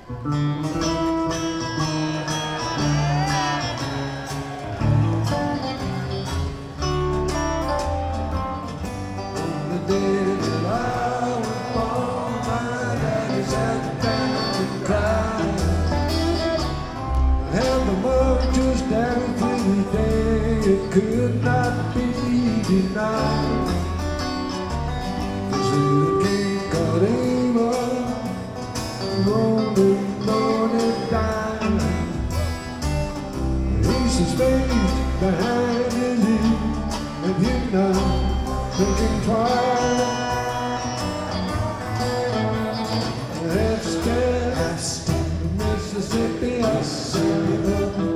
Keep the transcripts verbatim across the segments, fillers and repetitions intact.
Could not be denied. Cause the king got evil, rolling on and down. He's his face behind his ear, and him not thinking twice. That's the Mississippi, I say the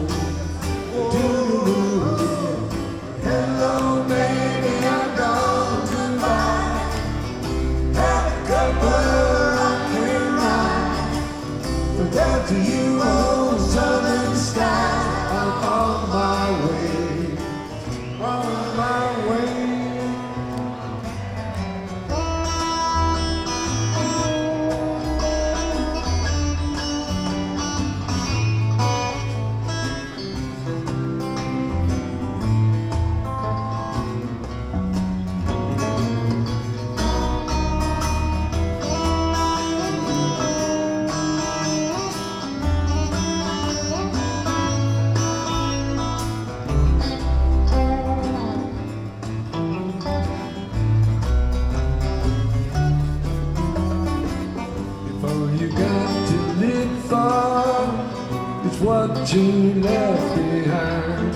to you, oh southern sky, I'm on my way, on my way. What you left behind.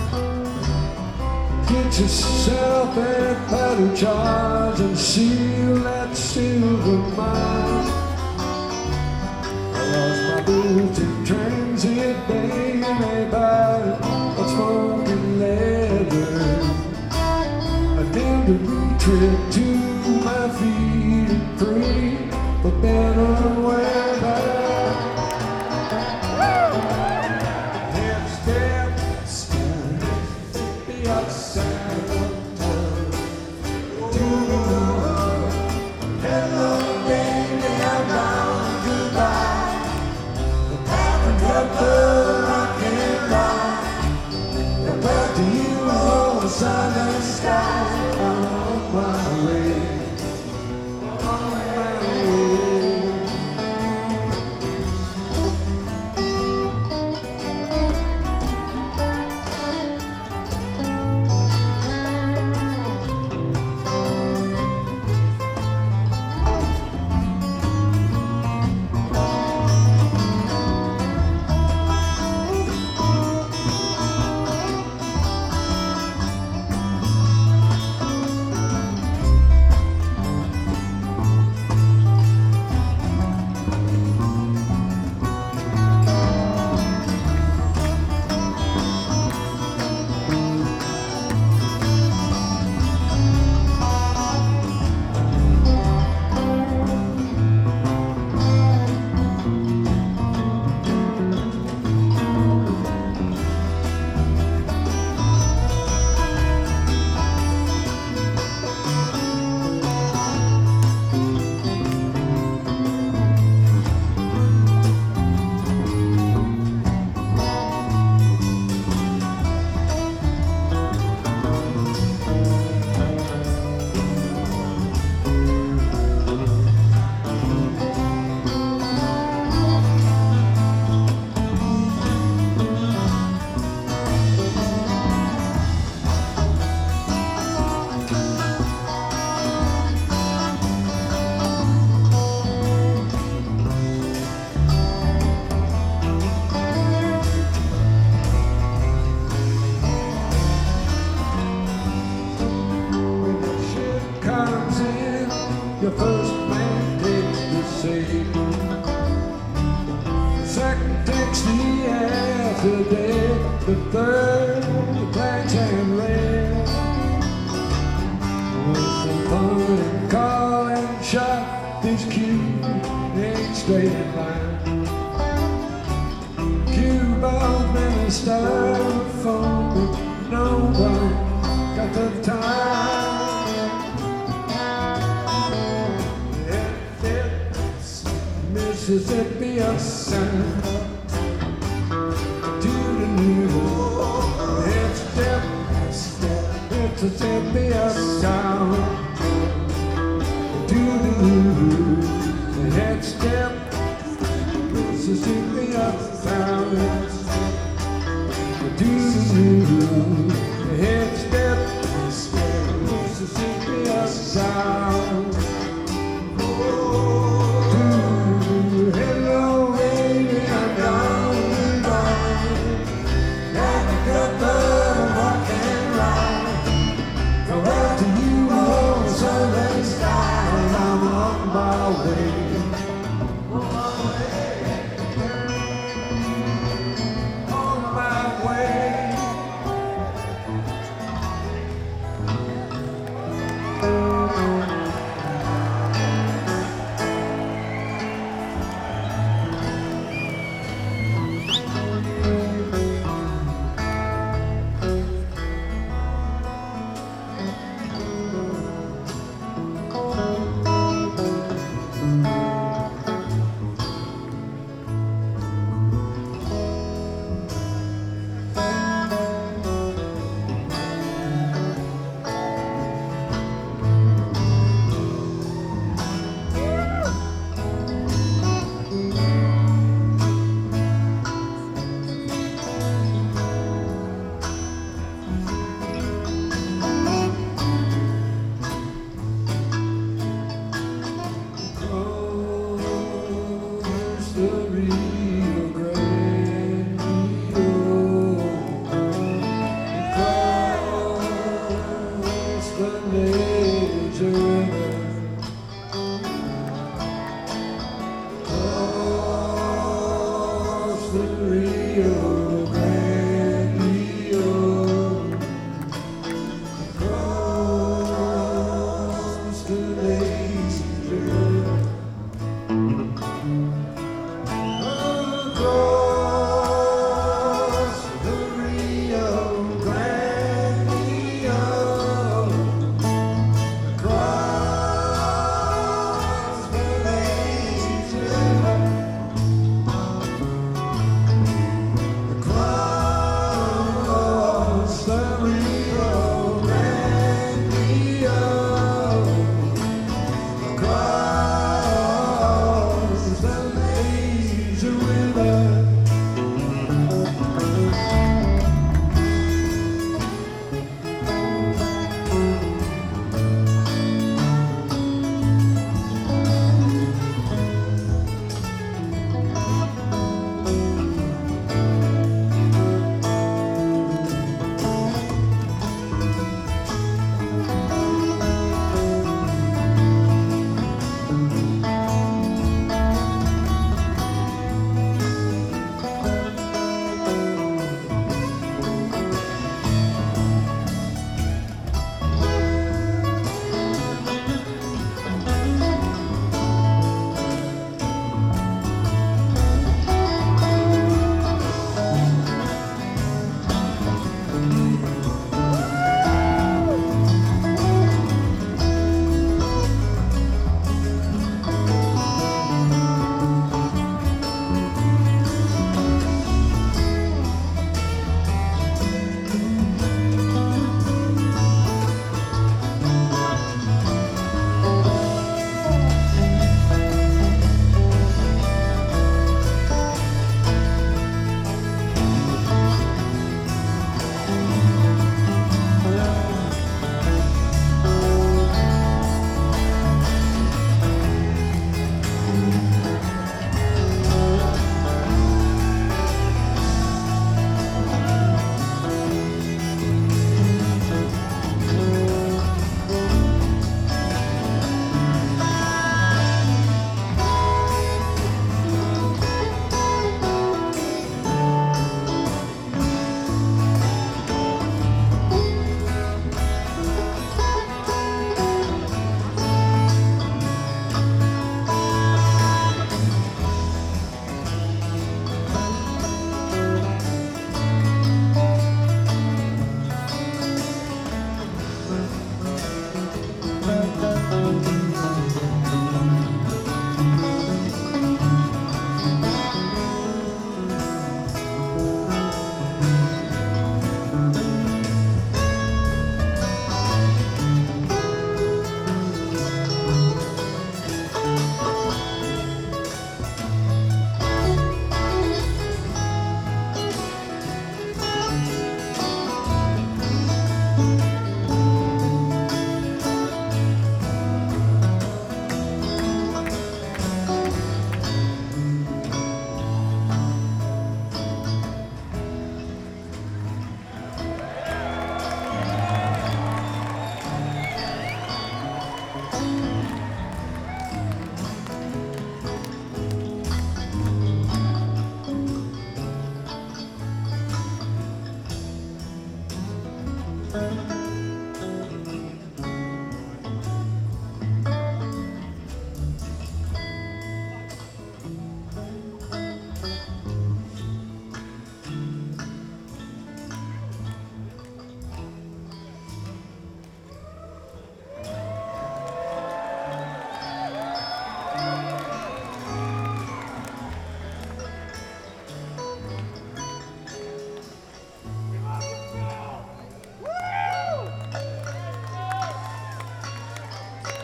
Get yourself a paddle charge and seal that silver mine. I lost my boots in transit, baby, by a smoking leather. I did a retreat to my feet and free for better weather. Southern sky, I'm on my way, on my way. The first man takes the sail, the second takes the afterday, the third the planks and rail. With some fun and call and shot, these cues ain't straight in line. Cue balls and styrofoam, but no one got the time. Mississippi sound. Do the new head step, Mississippi sound. Do the new head step, Mississippi sound. Do the new head step, Mississippi sound. The Rio